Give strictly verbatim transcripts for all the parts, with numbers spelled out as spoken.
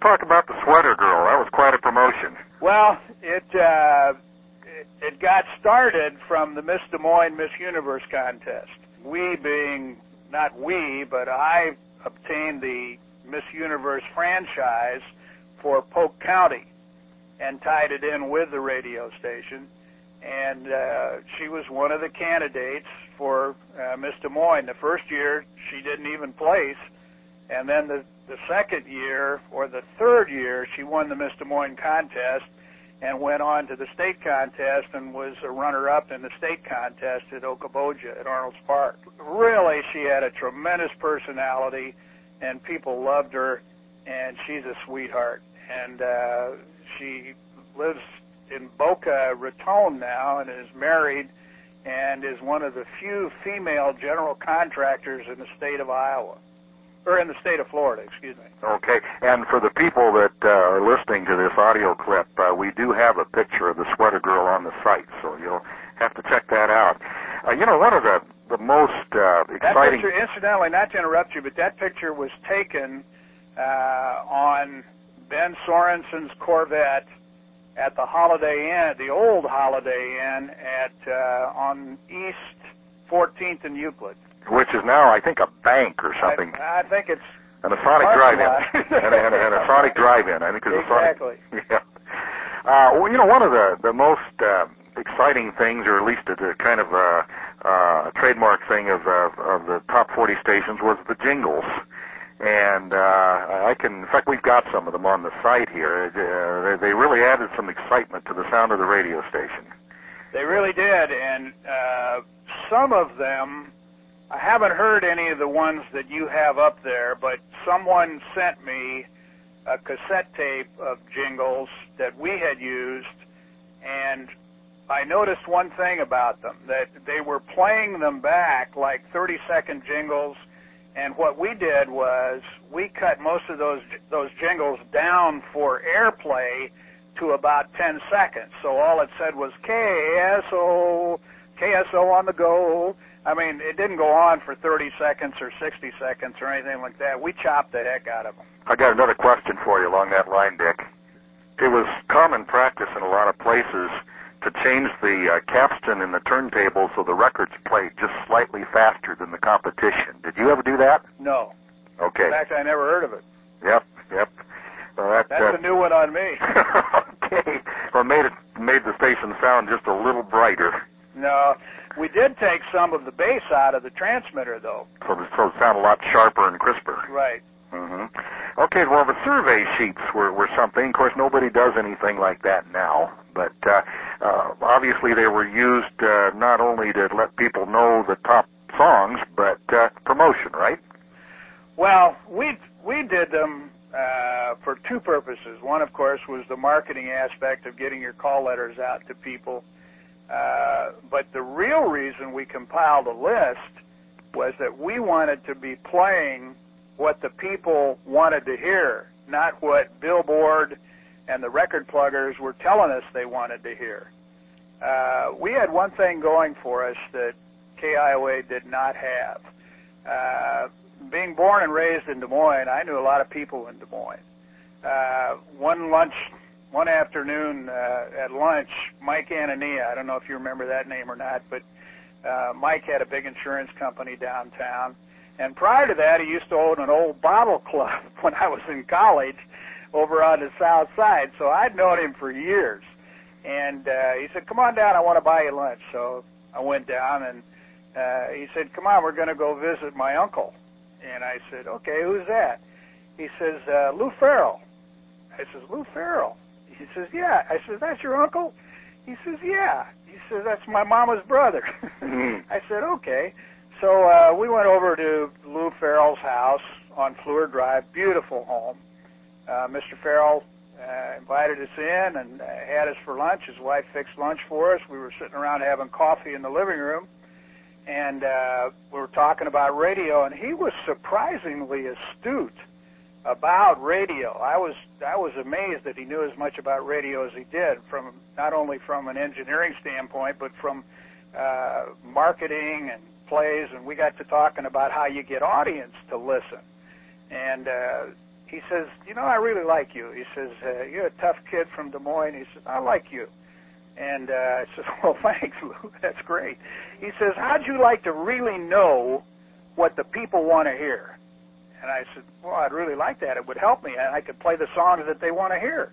talk about the Sweater Girl. That was quite a promotion. Well, it, uh, it, it got started from the Miss Des Moines Miss Universe contest. We being, not we, but I obtained the Miss Universe franchise for Polk County and tied it in with the radio station. And uh, she was one of the candidates for uh, Miss Des Moines. The first year, she didn't even place. And then the, the second year, or the third year, she won the Miss Des Moines contest and went on to the state contest and was a runner-up in the state contest at Okoboji at Arnold's Park. Really, she had a tremendous personality, and people loved her, and she's a sweetheart. And uh, she lives in Boca Raton now and is married and is one of the few female general contractors in the state of Iowa. Or in the state of Florida, excuse me. Okay, and for the people that uh, are listening to this audio clip, uh, we do have a picture of the Sweater Girl on the site, so you'll have to check that out. Uh, you know, one of the, the most uh, exciting... That picture, incidentally, not to interrupt you, but that picture was taken uh, on Ben Sorensen's Corvette at the Holiday Inn, the old Holiday Inn at uh, on East fourteenth and Euclid. Which is now, I think, a bank or something. I, I think it's... And a Sonic Drive-In. and, and, and a Sonic Drive-In. I think it's exactly. a Sonic... Yeah. Uh, well, you know, one of the, the most uh, exciting things, or at least a, a kind of a, uh, a trademark thing of, uh, of the top forty stations was the jingles. And uh, I can... In fact, we've got some of them on the site here. Uh, they, they really added some excitement to the sound of the radio station. They really did, and uh, some of them... I haven't heard any of the ones that you have up there, but someone sent me a cassette tape of jingles that we had used, and I noticed one thing about them, that they were playing them back like thirty-second jingles, and what we did was we cut most of those those jingles down for airplay to about ten seconds. So all it said was K S O, K S O on the go. I mean, it didn't go on for thirty seconds or sixty seconds or anything like that. We chopped the heck out of them. I got another question for you along that line, Dick. It was common practice in a lot of places to change the uh, capstan in the turntable so the records played just slightly faster than the competition. Did you ever do that? No. Okay. In fact, I never heard of it. Yep, yep. Well, that, That's uh, a new one on me. Okay. Well, it made, it made the station sound just a little brighter. No. We did take some of the bass out of the transmitter, though. So, so it sounded a lot sharper and crisper. Right. Mm-hmm. Okay, well, the survey sheets were, were something. Of course, nobody does anything like that now. But uh, uh, obviously they were used uh, not only to let people know the top songs, but uh, promotion, right? Well, we we did them uh, for two purposes. One, of course, was the marketing aspect of getting your call letters out to people. Uh, but the real reason we compiled a list was that we wanted to be playing what the people wanted to hear, not what Billboard and the record pluggers were telling us they wanted to hear. Uh, we had one thing going for us that K I O A did not have. Uh, being born and raised in Des Moines, I knew a lot of people in Des Moines. Uh, one lunch One afternoon uh, at lunch, Mike Anania, I don't know if you remember that name or not, but uh, Mike had a big insurance company downtown. And prior to that, he used to own an old bottle club when I was in college over on the south side. So I'd known him for years. And uh, he said, come on down, I want to buy you lunch. So I went down, and uh, he said, come on, we're going to go visit my uncle. And I said, okay, who's that? He says, uh, Lou Farrell. I says, Lou Farrell? He says, yeah. I said, that's your uncle? He says, yeah. He says, that's my mama's brother. Mm-hmm. I said, okay. So uh, we went over to Lou Farrell's house on Fleur Drive, beautiful home. Uh, Mister Farrell uh, invited us in and uh, had us for lunch. His wife fixed lunch for us. We were sitting around having coffee in the living room, and uh, we were talking about radio, and he was surprisingly astute about radio. I was I was amazed that he knew as much about radio as he did, from not only from an engineering standpoint, but from uh, marketing and plays. And we got to talking about how you get audience to listen. And uh, he says, you know, I really like you. He says, uh, you're a tough kid from Des Moines. He says, I like you. And uh, I said, well, thanks, Lou. That's great. He says, how'd you like to really know what the people want to hear? And I said, well, I'd really like that. It would help me, and I could play the songs that they want to hear.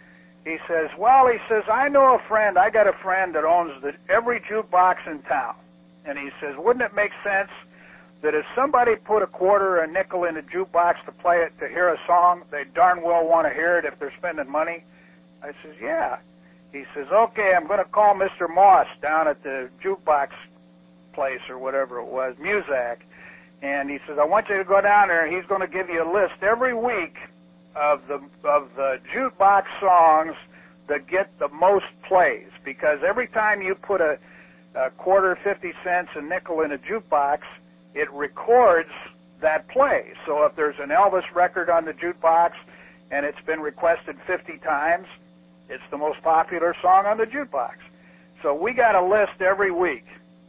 He says, well, he says, I know a friend. I got a friend that owns the, every jukebox in town. And he says, wouldn't it make sense that if somebody put a quarter or a nickel in a jukebox to play it, to hear a song, they darn well want to hear it if they're spending money? I says, yeah. He says, okay, I'm going to call Mister Moss down at the jukebox place or whatever it was, Muzak. And he says, I want you to go down there, and he's going to give you a list every week of the of the jukebox songs that get the most plays. Because every time you put a, a quarter, fifty cents, a nickel in a jukebox, it records that play. So if there's an Elvis record on the jukebox and it's been requested fifty times, it's the most popular song on the jukebox. So we got a list every week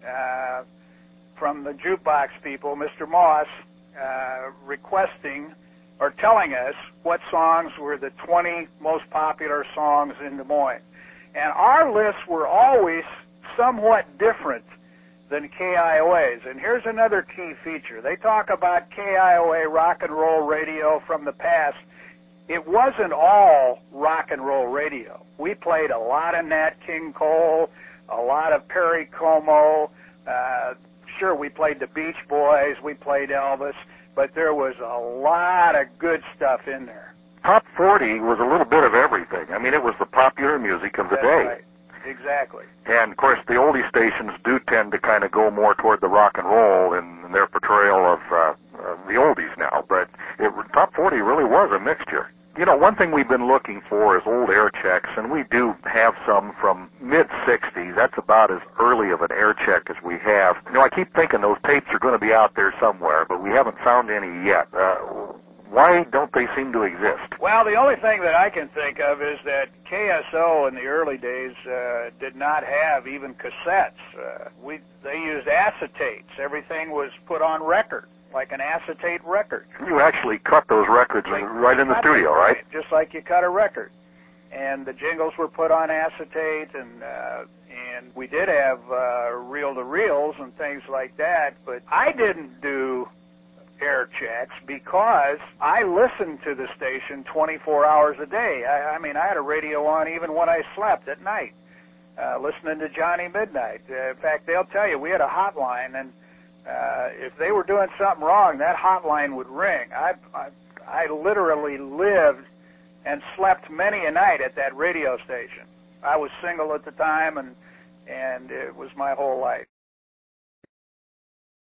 uh, from the jukebox people, Mister Moss, uh, requesting or telling us what songs were the twenty most popular songs in Des Moines. And our lists were always somewhat different than K I O A's. And here's another key feature. They talk about K I O A rock and roll radio from the past. It wasn't all rock and roll radio. We played a lot of Nat King Cole, a lot of Perry Como. Uh, sure, we played the Beach Boys, we played Elvis, but there was a lot of good stuff in there. Top forty was a little bit of everything. I mean, it was the popular music of the That's day. Right. Exactly. And, of course, the oldie stations do tend to kind of go more toward the rock and roll in, in their portrayal of uh, uh, the oldies now. But it, Top forty really was a mixture. You know, one thing we've been looking for is old air checks, and we do have some from mid sixties. That's about as early of an air check as we have. You know, I keep thinking those tapes are going to be out there somewhere, but we haven't found any yet. Uh, why don't they seem to exist? Well, the only thing that I can think of is that K S O in the early days uh, did not have even cassettes. Uh, we they used acetates. Everything was put on record, like an acetate record. You actually cut those records Like, right in the studio, right? Just like you cut a record. And the jingles were put on acetate, and uh, and we did have uh, reel-to-reels and things like that, but I didn't do air checks because I listened to the station twenty-four hours a day. I, I mean, I had a radio on even when I slept at night, uh, listening to Johnny Midnight. Uh, in fact, they'll tell you we had a hotline, and uh, if they were doing something wrong, that hotline would ring. I, I, I literally lived and slept many a night at that radio station. I was single at the time, and and it was my whole life.